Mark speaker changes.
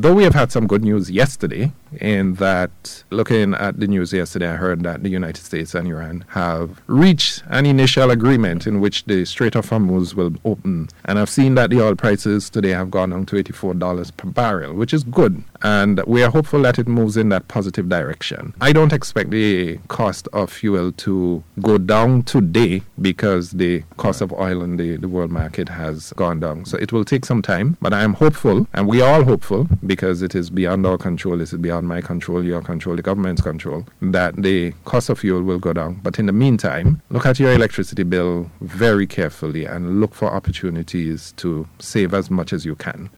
Speaker 1: though we have had some good news yesterday, in that looking at the news yesterday, I heard that the United States and Iran have reached an initial agreement in which the Strait of Hormuz will open. And I've seen that the oil prices today have gone down to $84 per barrel, which is good. And we are hopeful that it moves in that positive direction. I don't expect the cost of fuel to go down today because the cost of oil in the world market has gone down. So it will take some time, but I am hopeful, and we are all hopeful, because it is beyond our control, it is beyond my control, your control, the government's control, that the cost of fuel will go down. But in the meantime, look at your electricity bill very carefully and look for opportunities to save as much as you can.